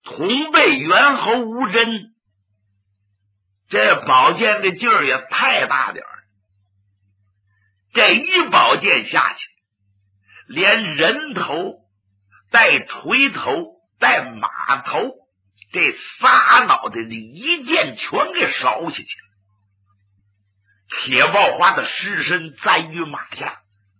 同辈猿猴吴真，这宝剑的劲儿也太大点儿，这一宝剑下去，连人头带锤头带马头这仨脑袋的一剑全给烧下去了。铁豹花的尸身栽于马下，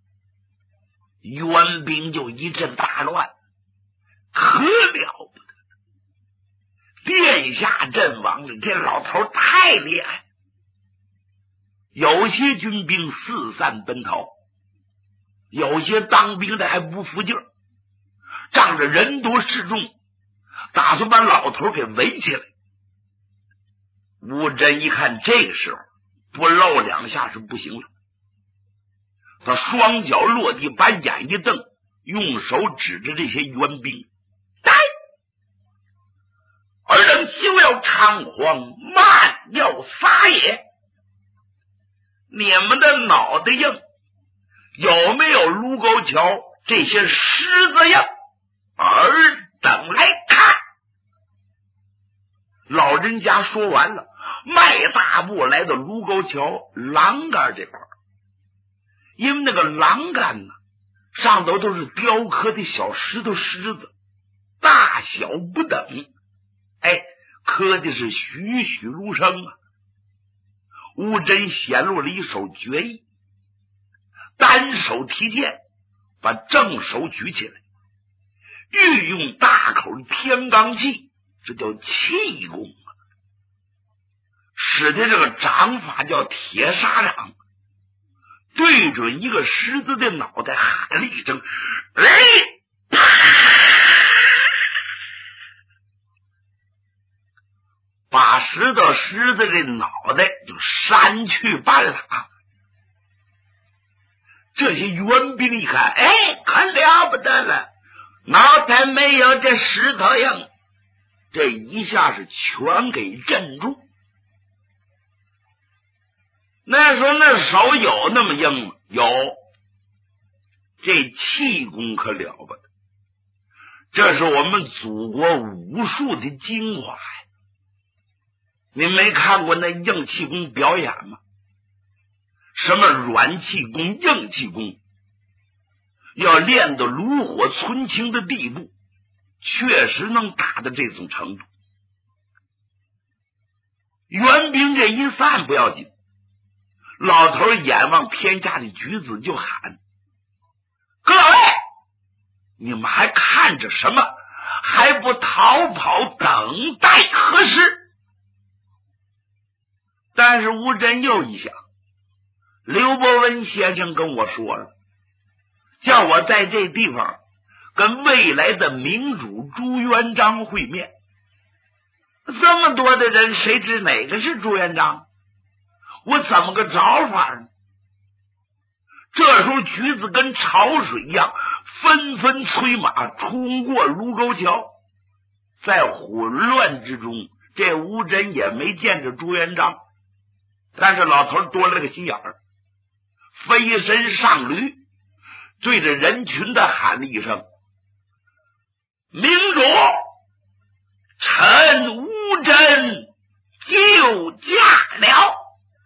援兵就一阵大乱，可了不得！殿下阵亡了，这老头太厉害。有些军兵四散奔逃，有些当兵的还不服劲儿，仗着人多势众，打算把老头给围起来。吴真一看这个时候不露两下是不行了，他双脚落地，把眼一瞪，用手指着这些援兵：“来，二人休要猖狂，慢要撒野！你们的脑袋硬，有没有卢沟桥这些狮子硬？尔等来看！”老人家说完了，迈大步来到卢沟桥栏杆这块儿，因为那个栏杆呢，上头都是雕刻的小石头狮子，大小不等，刻的是栩栩如生啊。吴真显露了一手绝艺，单手提剑，把正手举起来，运用大口天罡气，这叫气功啊，使的这个掌法叫铁砂掌，对准一个狮子的脑袋喊了一声：“把狮子的脑袋就扇去半拉。”这些援兵一看，可了不得了，脑袋没有这石头硬，这一下是全给镇住。那时候那手有那么硬吗？有。这气功可了不得，这是我们祖国武术的精华呀！你没看过那硬气功表演吗？什么软气功、硬气功，要练到炉火纯青的地步，确实能达到这种程度。援兵这一散不要紧，老头眼望天下的举子就喊：“各位，你们还看着什么？还不逃跑，等待何时？”但是吴真又一想，刘伯温先生跟我说了，叫我在这地方跟未来的明主朱元璋会面。这么多的人，谁知哪个是朱元璋？我怎么个找法呢？这时候橘子跟潮水一样，纷纷催马冲过卢沟桥。在混乱之中，这吴真也没见着朱元璋，但是老头多了个心眼儿，飞身上驴，对着人群的喊了一声：“明主，臣吴真就驾了。”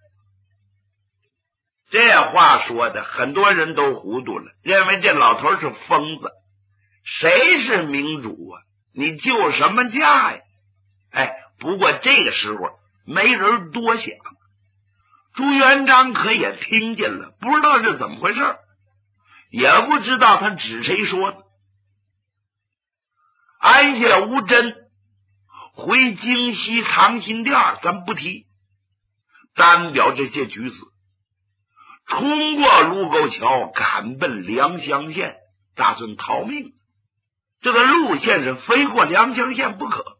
这话说的很多人都糊涂了，认为这老头是疯子。谁是明主啊？你救什么驾呀？不过这个时候没人多想，朱元璋可也听见了，不知道是怎么回事，也不知道他指谁说的。安下吴真回京西长辛店，咱不提，单表这些举子冲过卢沟桥，赶奔良乡县，打算逃命。这个路线是非过良乡县不可。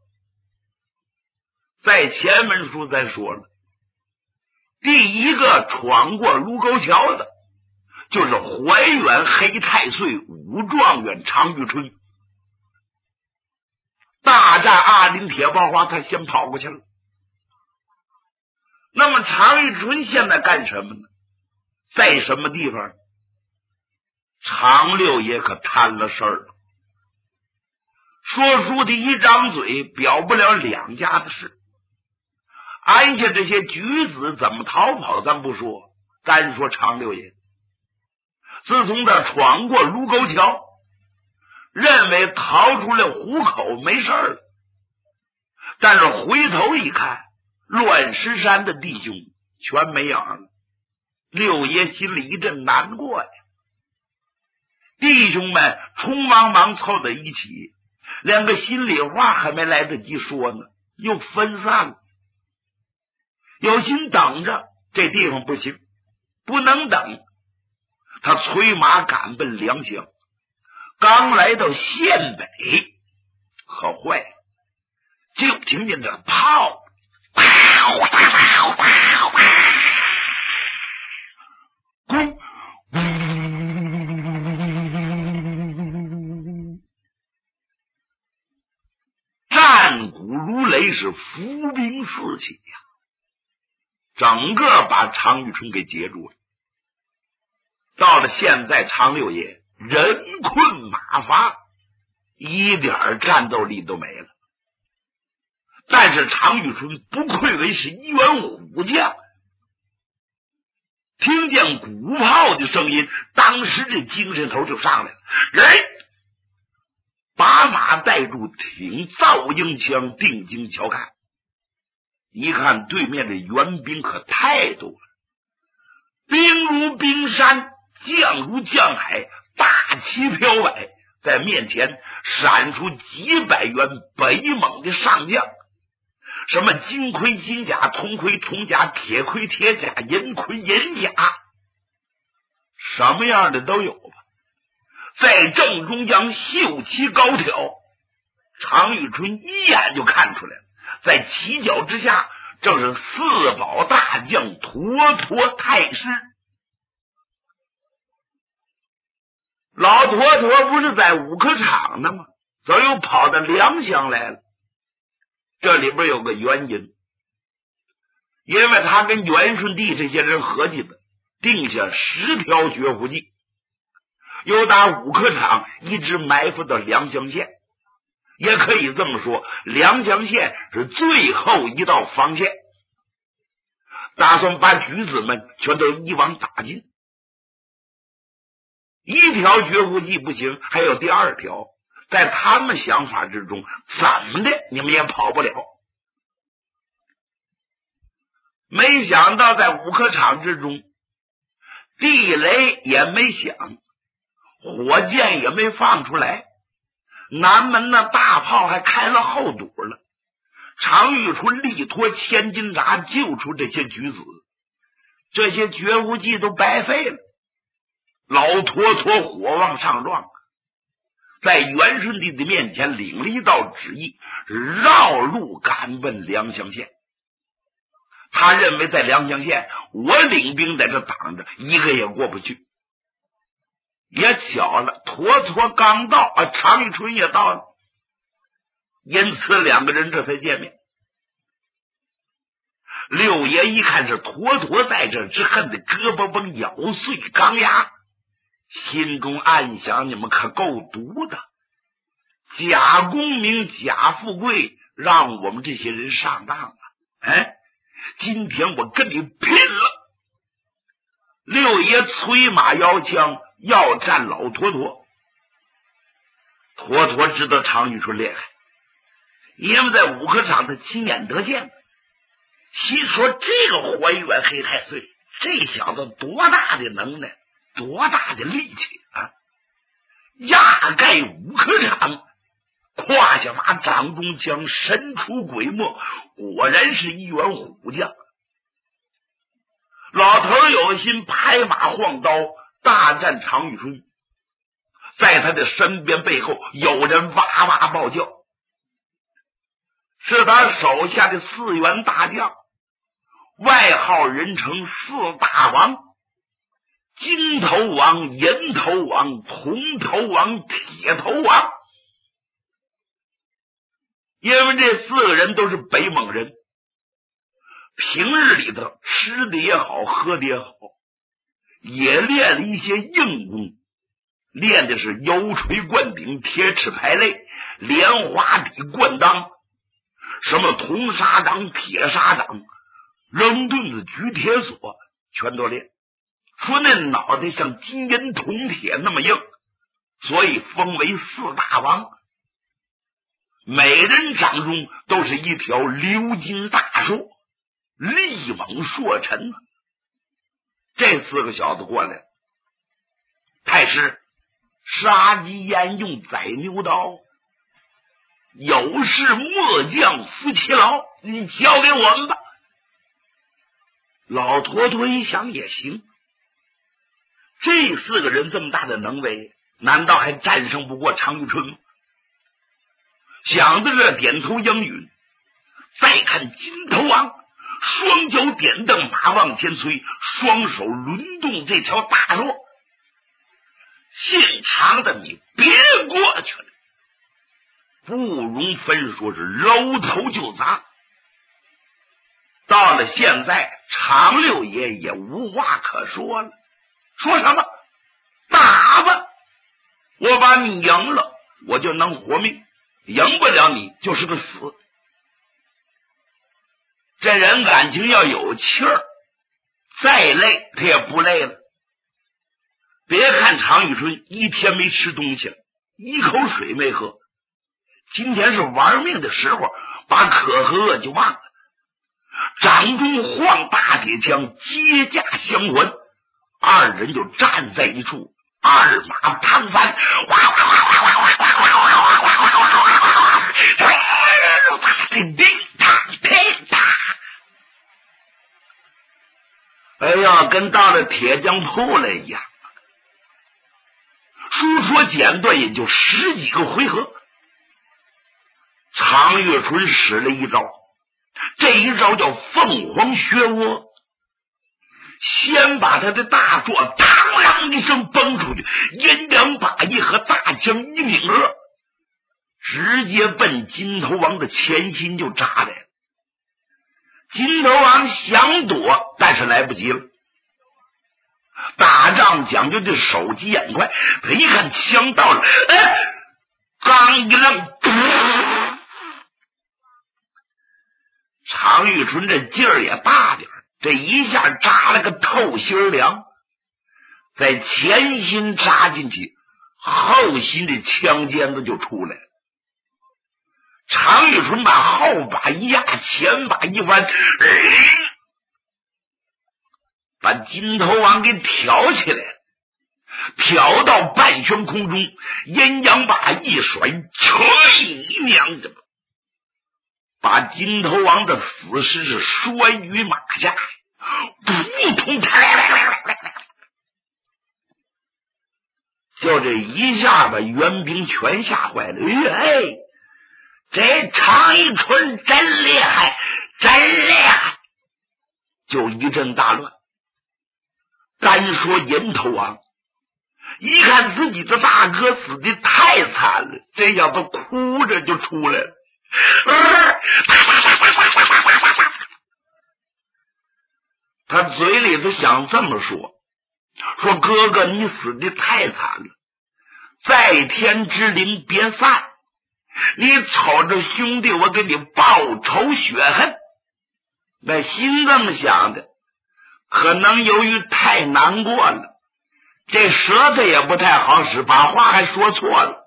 在前文书咱说了，第一个闯过卢沟桥的就是怀远黑太岁武状元常遇春。大战阿林铁炮花，他先跑过去了。那么常遇春现在干什么呢？在什么地方？常六爷可摊了事儿了。 说书的一张嘴表不了两家的事。俺家这些举子怎么逃跑咱不说，单说常六爷，自从他闯过卢沟桥，认为逃出了虎口没事了，但是回头一看，乱石山的弟兄全没影了。六爷心里一阵难过呀。弟兄们匆忙忙凑在一起，连个心里话还没来得及说呢，又分散了。有心等着，这地方不行，不能等。他催马赶奔良乡，刚来到县北，可坏了，就听见这炮战鼓如雷，是伏兵四起呀，整个把常遇春给截住了。到了现在，常六爷人困马乏，一点战斗力都没了。但是常遇春不愧为是一员虎将，听见鼓炮的声音，当时这精神头就上来了，把马带住，挺造鹰枪，定睛瞧看。一看对面的援兵可太多了，兵如冰山，将如江海，大旗飘摆，在面前闪出几百员北猛的上将，什么金盔金甲，铜盔铜甲，铁盔铁甲，银盔银甲，什么样的都有吧。在正中央秀旗高挑，常遇春一眼就看出来了，在旗角之下正是四宝大将沱沱太师。老沱沱不是在五科场呢吗？怎么又跑到良乡来了？这里边有个原因，因为他跟元顺帝这些人合计的，定下10条绝户计，由打五科场一直埋伏到良乡县。也可以这么说，良乡县是最后一道防线，打算把举子们全都一网打尽。一条绝户计不行，还有第二条，在他们想法之中，怎么的你们也跑不了。没想到在五科场之中，地雷也没响，火箭也没放出来，南门那大炮还开了后堵了。常遇春力托千斤闸救出这些举子，这些绝无计都白费了。老沱沱火往上撞，在元顺帝的面前领了一道旨意，绕路赶奔良乡县。他认为在良乡县，我领兵在这挡着，一个也过不去。也巧了，沱沱刚到，常遇春也到了，因此两个人这才见面。六爷一看是沱沱在这，只恨得胳膊崩咬碎钢牙，心中暗想：你们可够毒的，假功名假富贵，让我们这些人上当了。今天我跟你拼了！六爷催马摇枪，要战老沱沱。沱沱知道常遇春厉害，因为在五科场他亲眼得见，心说这个活跃黑太岁，这小子多大的能耐，多大的力气啊！压盖五科场，胯下马，掌中枪，神出鬼没，果然是一员虎将。老头有心，拍马晃刀大战常遇春。在他的身边背后有人哇哇暴叫，是他手下的4员大将，外号人称4大王：金头王、银头王、铜头王、铁头王。因为这4个人都是北蒙人，平日里头吃的也好，喝的也好，也练了一些硬功，练的是油锤灌顶、铁齿排肋， 莲花底灌裆，什么铜砂掌、铁砂掌、扔盾子、举铁锁，全都练。说那脑袋像金银铜铁那么硬，所以封为4大王。每人掌中都是一条鎏金大槊，力猛硕沉。这4个小子过来，太师杀鸡焉用宰牛刀，有事末将夫妻劳，你交给我们吧。老坨坨一想也行，这4个人这么大的能为，难道还战胜不过常遇春吗？想到这，点头应允。再看金头王，双脚点蹬，马往前催，双手抡动这条大槊，现场的你别过去了，不容分说，是搂头就砸。到了现在，常六爷也无话可说了，说什么打吧，我把你赢了，我就能活命，赢不了你就是个死。这人感情要有气儿，再累他也不累了。别看常遇春一天没吃东西了，一口水没喝，今天是玩命的时候，把渴和饿就忘了。掌中晃大铁枪，接驾相还，二人就站在一处，二马趟翻，哇哇哇哇哇哇哇哇哇哇哇哇哇哇，叮叮当叮当，哎呀，跟到了铁匠铺了一样。书说简短，也就10几个回合。常遇春使了一招，这一招叫凤凰学窝，先把他的大槊当啷一声崩出去，阴阳把翼和大枪一拧合，直接奔金头王的前心就扎来了。金头王想躲，但是来不及了。打仗讲究的手疾眼快，他一看枪到了，刚一愣，常遇春这劲儿也大点，这一下扎了个透心凉，在前心扎进去，后心的枪尖子就出来了。常遇春把后把一压，前把一弯，把金头王给挑起来了，挑到半悬空中，阴阳把一甩，去你娘的！把金头王的死尸是摔于马下，扑通！就这一下把援兵全吓坏了。哎，这常遇春真厉害，真厉害！就一阵大乱。单说银头王，一看自己的大哥死的太惨了，这小子哭着就出来了。他嘴里头想这么说，说哥哥你死的太惨了，在天之灵别散，你瞅着兄弟我给你报仇雪恨。那心这么想的，可能由于太难过了，这舌头也不太好使，把话还说错了。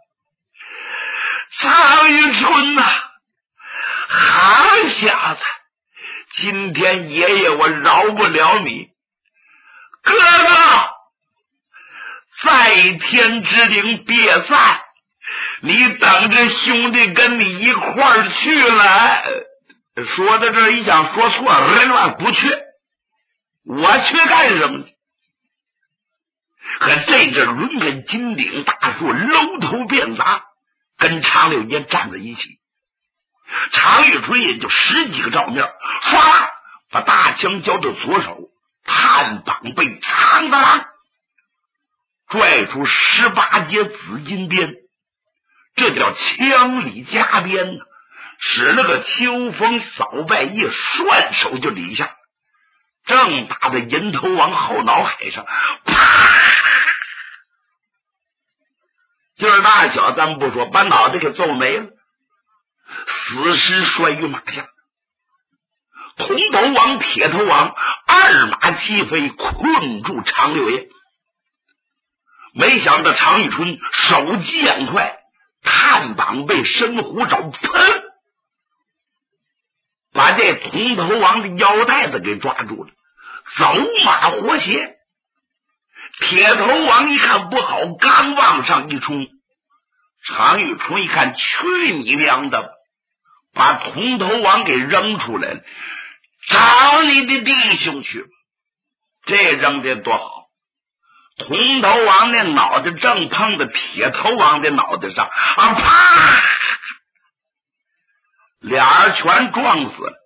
常遇春呐，好小子，今天爷爷我饶不了你。哥哥，在天之灵别散，你等着兄弟跟你一块儿去了。说到这儿一想说错了，不去，我去干什么去？可这阵抡着金顶大槊，搂头便砸，跟常六爷站在一起。常遇春也就10几个照面，唰把大枪交到左手，探膀被长的郎拽出18节紫金鞭，这叫枪里加鞭呢，使了个秋风扫败叶，顺手就理下，正打在银头王后脑海上，啪！ 劲儿大小咱不说，把脑袋给揍没了，死尸摔于马下。铜头王、铁头王二马齐飞，困住常六爷。没想到常遇春手疾眼快，探膀被深虎爪砰，把这铜头王的腰带子给抓住了，走马活鞋。铁头王一看不好，刚往上一冲，常遇春一看，去你娘的，把铜头王给扔出来了，找你的弟兄去。这扔的多好，铜头王那脑袋正碰在铁头王的脑袋上啊！啪，俩人全撞死了。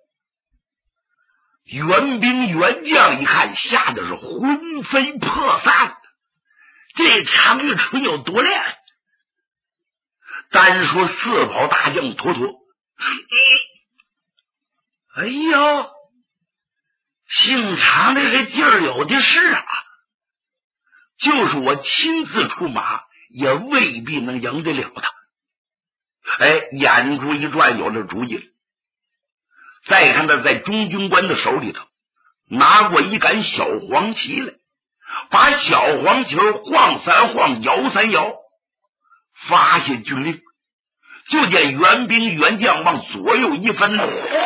援兵援将一看，吓得是魂飞魄散。这常遇春有多厉害？单说四跑大将坨坨，哎呦，姓常的这劲儿有的是啊！就是我亲自出马，也未必能赢得了他。哎，眼珠一转，有了主意了。再看他在中军官的手里头拿过一杆小黄旗来，把小黄旗晃三晃，摇三摇，发下军令，就见援兵援将往左右一分，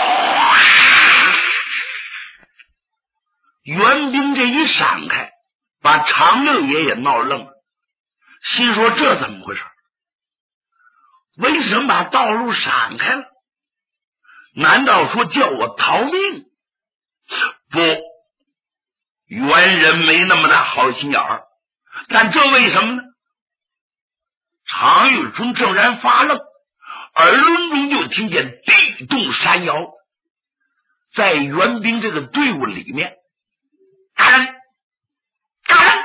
援兵这一闪开，把常六爷也闹愣了，心说这怎么回事？为什么把道路闪开了？难道说叫我逃命？不，猿人没那么大好心眼儿。但这为什么呢？常遇春正然发愣，耳轮中就听见地动山摇，在援兵这个队伍里面，干干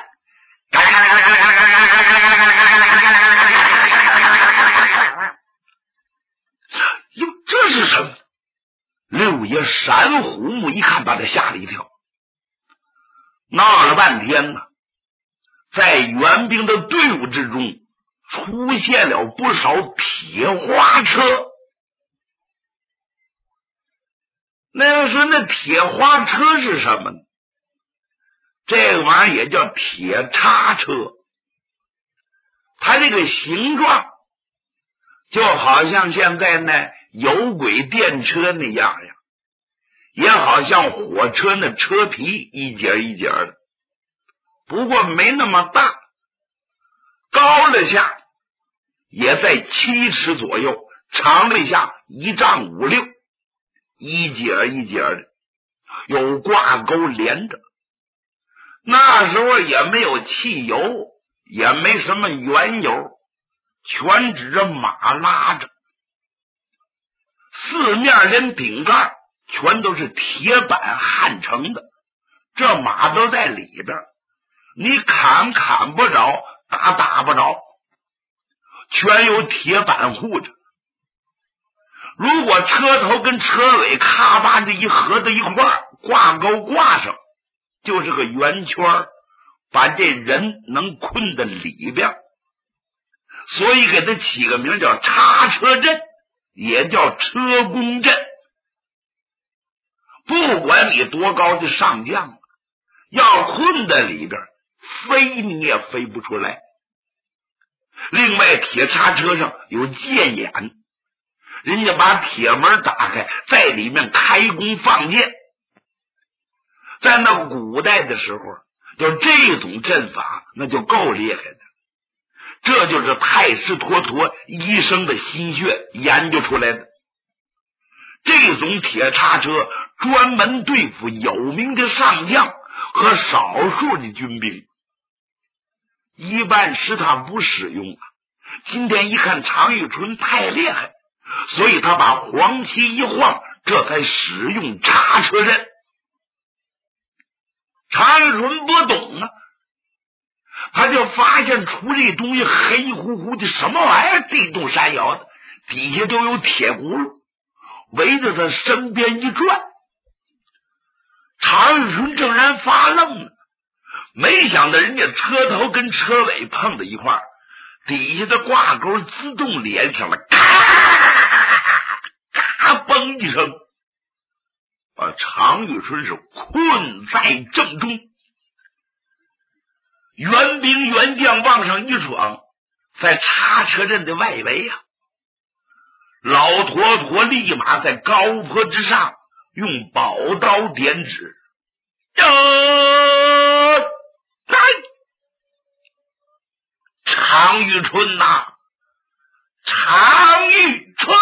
哟，这是什么？六爷闪虎目一看，把他吓了一跳。闹了半天呢，在援兵的队伍之中出现了不少铁花车。那要说那铁花车是什么呢？这个玩意儿也叫铁叉车，它这个形状就好像现在呢有轨电车那样呀，也好像火车那车皮一节一节的，不过没那么大，高了下也在7尺左右，长了下1丈5、6，一节一节的，有挂钩连着。那时候也没有汽油，也没什么原油，全指着马拉着，四面连顶盖全都是铁板焊成的，这马都在里边，你砍不着，打不着，全有铁板护着。如果车头跟车尾咔吧这一合在一块儿，挂钩挂上，就是个圆圈，把这人能困在里边，所以给他起个名叫叉车阵，也叫车弓阵。不管你多高的上将，要困在里边，飞你也飞不出来。另外铁叉车上有箭眼，人家把铁门打开，在里面开弓放箭。在那古代的时候，就这种阵法那就够厉害的，这就是太师坨坨医生的心血研究出来的。这种铁叉车专门对付有名的上将和少数的军兵，一般时他不使用啊。今天一看常遇春太厉害，所以他把黄旗一晃，这才使用叉车阵。常遇春不懂啊，他就发现出这东西黑乎乎的什么玩意儿，地动山摇的，底下都有铁轱辘围着他身边一转。常遇春正然发愣呢，没想到人家车头跟车尾碰在一块儿， 底下的挂钩自动连上了，咔咔嘣一声，把常遇春是困在正中。援兵援将往上一闯，在叉车阵的外围呀，老坨坨立马在高坡之上用宝刀点指，来！常遇春呐，常遇春，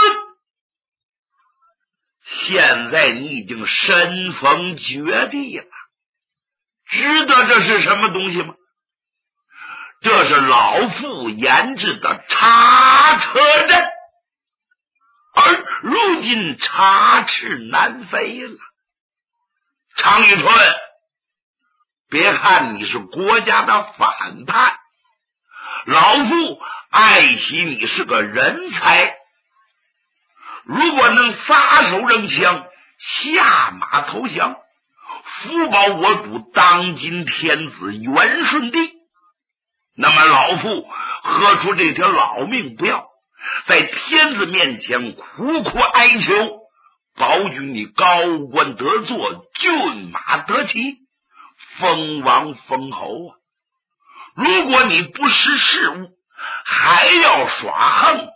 现在你已经身逢绝地了，知道这是什么东西吗？这是老妇研制的叉车阵，而如今插翅难飞了。常遇春，别看你是国家的反叛，老夫爱惜你是个人才，如果能撒手扔枪，下马投降，福保我主当今天子元顺帝，那么老夫何出这条老命不要，在天子面前苦苦哀求，保举你高官得坐，骏马得骑，封王封侯啊！如果你不识时务，还要耍横，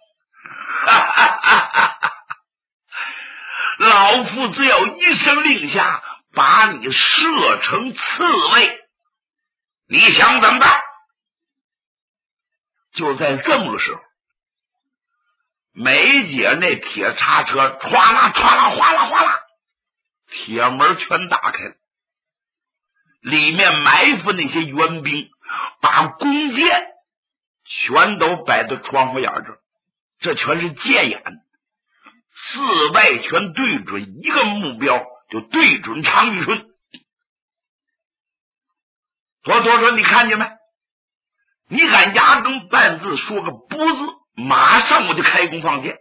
老夫只要一声令下，把你射成刺猬，你想怎么办？就在这么个时候，梅姐那铁叉车唰啦唰啦哗啦哗啦，铁门全打开了，里面埋伏那些援兵把弓箭全都摆到窗户眼这，这全是箭眼，四外全对准一个目标，就对准常遇春。坨坨说：“你看见没？你敢压根半字说个不字，马上我就开弓放箭。”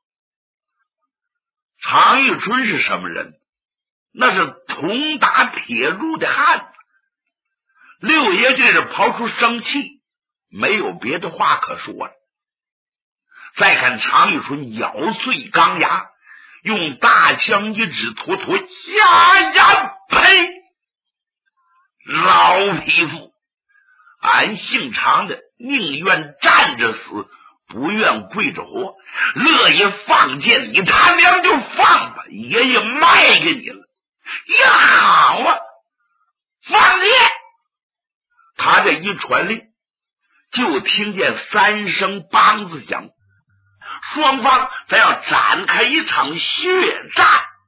常遇春是什么人？那是铜打铁铸的汉子。六爷这是抛出生气，没有别的话可说了。再看常遇春咬碎钢牙，用大枪一指坨坨，呀，呸！老匹夫，俺姓常的宁愿站着死，不愿跪着活，乐意放箭，你他娘就放吧，爷爷卖给你了。呀，好啊，放箭！他这一传令，就听见三声梆子响，双方咱要展开一场血战。